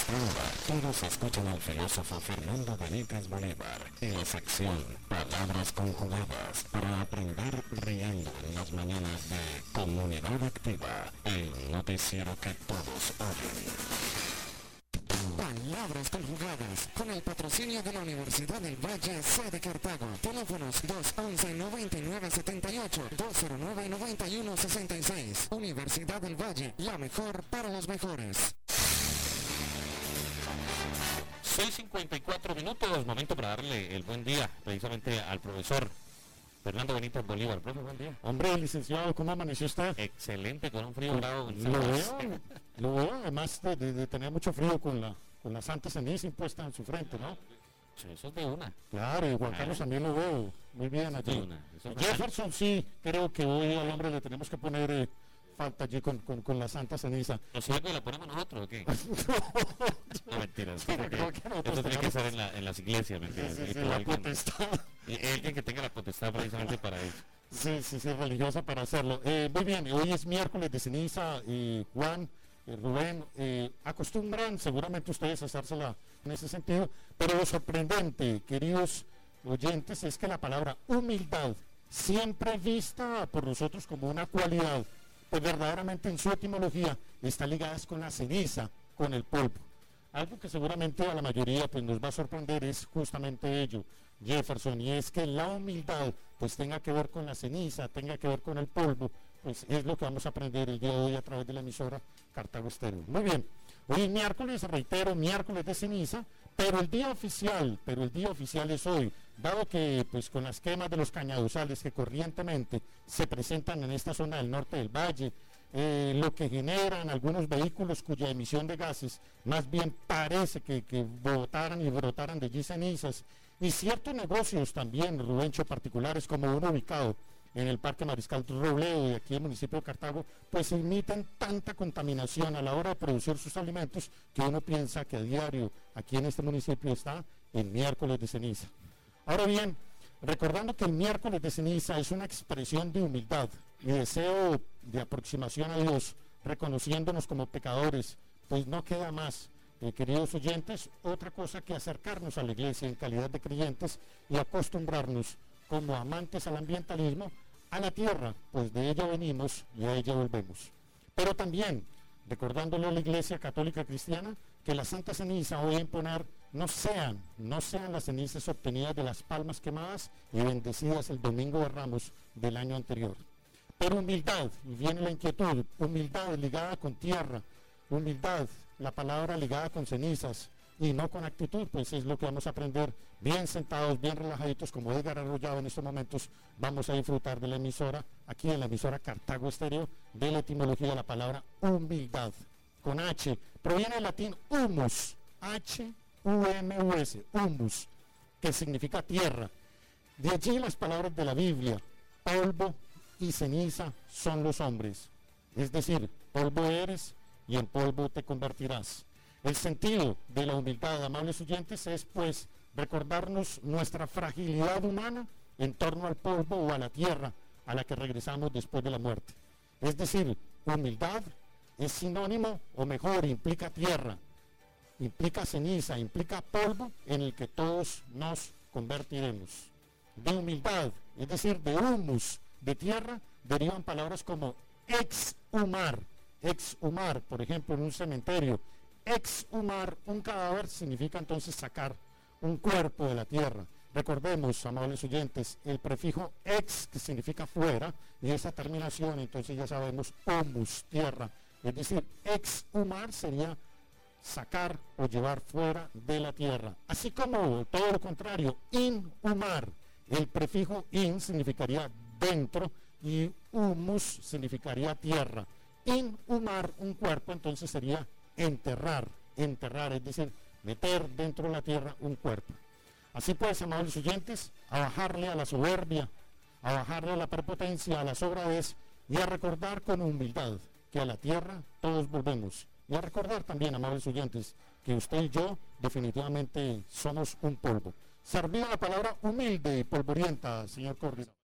Todos escuchan al filósofo Fernando Benítez Bolívar en la sección Palabras Conjugadas para aprender riendo en las mañanas de Comunidad Activa, el noticiero que todos oyen. Palabras Conjugadas, con el patrocinio de la Universidad del Valle, sede Cartago. Teléfonos 211-9978, 209-9166. Universidad del Valle, la mejor para los mejores. 6:54, momento para darle el buen día precisamente al profesor Fernando Benítez Bolívar. Profe, buen día. Hombre, licenciado, ¿cómo amaneció usted? Excelente, con un frío bravo. Lo veo, además de tener mucho frío con la santa ceniza impuesta en su frente, ¿no? Sí, eso es de una. Claro, y Juan Carlos también lo veo muy bien allí. Jefferson sí, creo que hoy al hombre le tenemos que poner falta allí con la santa ceniza. ¿O sea que la ponemos nosotros o qué? No, mentiras. Eso tiene que ser en las iglesias, mentiras. Sí, la potestad. Alguien que tenga la potestad precisamente para eso. Sí, religiosa para hacerlo. Muy bien, hoy es miércoles de ceniza, Juan, Rubén, acostumbran seguramente ustedes a hacérsela en ese sentido, pero lo sorprendente, queridos oyentes, es que la palabra humildad, siempre vista por nosotros como una cualidad, pues verdaderamente en su etimología está ligada con la ceniza, con el polvo. Algo que seguramente a la mayoría pues nos va a sorprender es justamente ello, Jefferson, y es que la humildad pues tenga que ver con la ceniza, tenga que ver con el polvo, pues es lo que vamos a aprender el día de hoy a través de la emisora Cartago Estéreo. Muy bien, hoy es miércoles, reitero, miércoles de ceniza, pero el día oficial es hoy, dado que pues con las quemas de los cañaduzales que corrientemente se presentan en esta zona del norte del valle, lo que generan algunos vehículos cuya emisión de gases más bien parece que botaran y brotaran de allí cenizas, y ciertos negocios también, Rubencho, particulares como uno ubicado en el Parque Mariscal Robledo de aquí en el municipio de Cartago, pues imitan tanta contaminación a la hora de producir sus alimentos que uno piensa que a diario aquí en este municipio está el miércoles de ceniza. Ahora bien, recordando que el miércoles de ceniza es una expresión de humildad y deseo de aproximación a Dios, reconociéndonos como pecadores, pues no queda más, queridos oyentes, otra cosa que acercarnos a la iglesia en calidad de creyentes y acostumbrarnos como amantes al ambientalismo a la tierra, pues de ella venimos y a ella volvemos. Pero también, recordándole a la Iglesia Católica Cristiana, que la Santa Ceniza hoy en poner no sean las cenizas obtenidas de las palmas quemadas y bendecidas el Domingo de Ramos del año anterior. Pero humildad, y viene la inquietud, humildad ligada con tierra, humildad, la palabra ligada con cenizas, y no con actitud, pues es lo que vamos a aprender bien sentados, bien relajaditos, como Edgar Arroyado en estos momentos. Vamos a disfrutar de la emisora, aquí en la emisora Cartago Estéreo, de la etimología de la palabra humildad, con H, proviene del latín humus, H-U-M-U-S, humus, que significa tierra. De allí las palabras de la Biblia, polvo y ceniza son los hombres, es decir, polvo eres y en polvo te convertirás. El sentido de la humildad, amables oyentes, es pues recordarnos nuestra fragilidad humana en torno al polvo o a la tierra a la que regresamos después de la muerte. Es decir, humildad es sinónimo, o mejor, implica tierra, implica ceniza, implica polvo en el que todos nos convertiremos. De humildad, es decir, de humus, de tierra, derivan palabras como exhumar, por ejemplo, en un cementerio. Exhumar un cadáver significa entonces sacar un cuerpo de la tierra. Recordemos, amables oyentes, el prefijo ex, que significa fuera, y esa terminación, entonces ya sabemos, humus, tierra. Es decir, exhumar sería sacar o llevar fuera de la tierra. Así como todo lo contrario, inhumar. El prefijo in significaría dentro y humus significaría tierra. Inhumar un cuerpo entonces sería enterrar, es decir, meter dentro de la tierra un cuerpo. Así pues, amables oyentes, a bajarle a la soberbia, a bajarle a la prepotencia, a la sobradez, y a recordar con humildad que a la tierra todos volvemos. Y a recordar también, amables oyentes, que usted y yo definitivamente somos un polvo. Servida la palabra humilde y polvorienta, señor Correa.